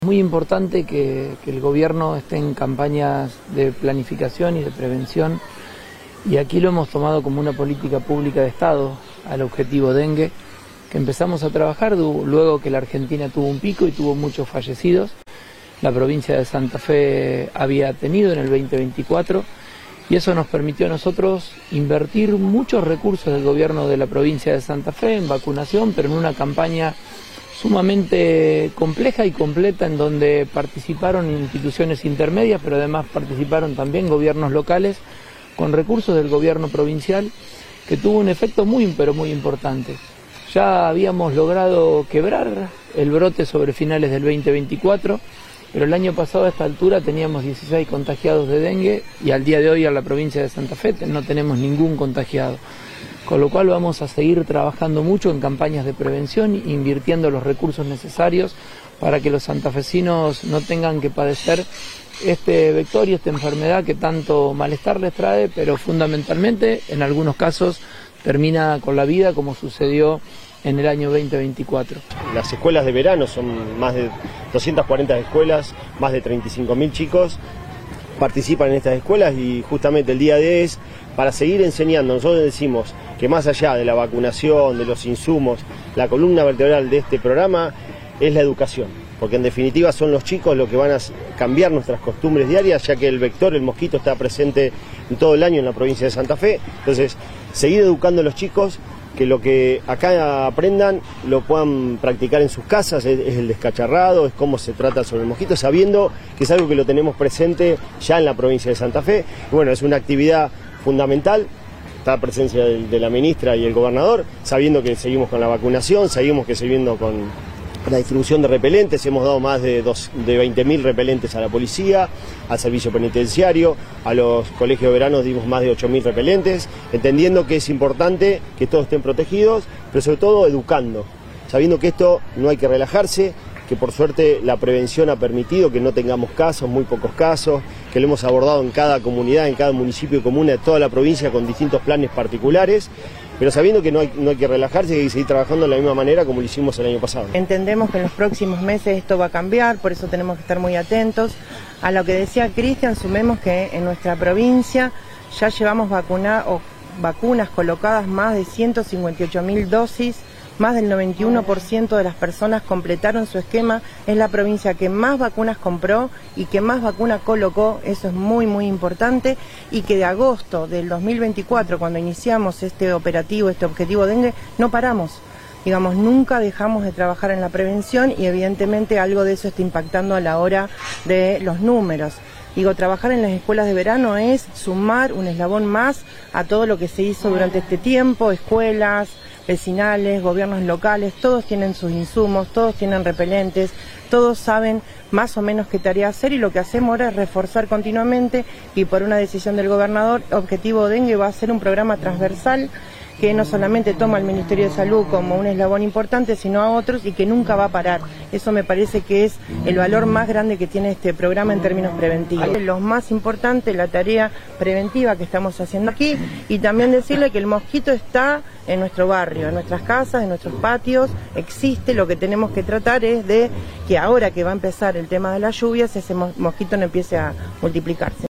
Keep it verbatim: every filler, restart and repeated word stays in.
Muy importante que, que el gobierno esté en campañas de planificación y de prevención, y aquí lo hemos tomado como una política pública de Estado al objetivo dengue, que empezamos a trabajar luego que la Argentina tuvo un pico y tuvo muchos fallecidos. La provincia de Santa Fe había tenido en el veinte veinticuatro, y eso nos permitió a nosotros invertir muchos recursos del gobierno de la provincia de Santa Fe en vacunación, pero en una campaña sumamente compleja y completa, en donde participaron instituciones intermedias, pero además participaron también gobiernos locales con recursos del gobierno provincial, que tuvo un efecto muy, pero muy importante. Ya habíamos logrado quebrar el brote sobre finales del veinte veinticuatro, pero el año pasado a esta altura teníamos dieciséis contagiados de dengue, y al día de hoy en la provincia de Santa Fe no tenemos ningún contagiado. Con lo cual vamos a seguir trabajando mucho en campañas de prevención, invirtiendo los recursos necesarios para que los santafesinos no tengan que padecer este vector y esta enfermedad que tanto malestar les trae, pero fundamentalmente en algunos casos termina con la vida, como sucedió en el año veinte veinticuatro. Las escuelas de verano son más de doscientas cuarenta escuelas, más de treinta y cinco mil chicos participan en estas escuelas, y justamente el día de es para seguir enseñando. Nosotros decimos que más allá de la vacunación, de los insumos, la columna vertebral de este programa es la educación, porque en definitiva son los chicos los que van a cambiar nuestras costumbres diarias, ya que el vector, el mosquito, está presente en todo el año en la provincia de Santa Fe. Entonces, seguir educando a los chicos, que lo que acá aprendan lo puedan practicar en sus casas, es, es el descacharrado, es cómo se trata sobre el mosquito, sabiendo que es algo que lo tenemos presente ya en la provincia de Santa Fe. Y bueno, es una actividad fundamental, está la presencia de, de la ministra y el gobernador, sabiendo que seguimos con la vacunación, seguimos que siguiendo con la distribución de repelentes. Hemos dado más de, de veinte mil repelentes a la policía, al servicio penitenciario, a los colegios de verano dimos más de ocho mil repelentes, entendiendo que es importante que todos estén protegidos, pero sobre todo educando, sabiendo que esto no hay que relajarse, que por suerte la prevención ha permitido que no tengamos casos, muy pocos casos, que lo hemos abordado en cada comunidad, en cada municipio y comuna de toda la provincia con distintos planes particulares, pero sabiendo que no hay, no hay que relajarse, que hay que seguir trabajando de la misma manera como lo hicimos el año pasado. Entendemos que en los próximos meses esto va a cambiar, por eso tenemos que estar muy atentos. A lo que decía Cristian, sumemos que en nuestra provincia ya llevamos vacuna, o vacunas colocadas más de ciento cincuenta y ocho mil dosis, más del noventa y uno por ciento de las personas completaron su esquema. Es la provincia que más vacunas compró y que más vacunas colocó, eso es muy muy importante, y que de agosto del dos mil veinticuatro, cuando iniciamos este operativo, este objetivo dengue, no paramos. Digamos, nunca dejamos de trabajar en la prevención, y evidentemente algo de eso está impactando a la hora de los números. Digo, trabajar en las escuelas de verano es sumar un eslabón más a todo lo que se hizo durante este tiempo. Escuelas vecinales, gobiernos locales, todos tienen sus insumos, todos tienen repelentes, todos saben más o menos qué tarea hacer, y lo que hacemos ahora es reforzar continuamente, y por una decisión del gobernador, Objetivo Dengue va a ser un programa transversal que no solamente toma al Ministerio de Salud como un eslabón importante, sino a otros, y que nunca va a parar. Eso me parece que es el valor más grande que tiene este programa en términos preventivos. Lo más importante, la tarea preventiva que estamos haciendo aquí, y también decirle que el mosquito está en nuestro barrio, en nuestras casas, en nuestros patios, existe. Lo que tenemos que tratar es de que ahora que va a empezar el tema de las lluvias, ese mosquito no empiece a multiplicarse.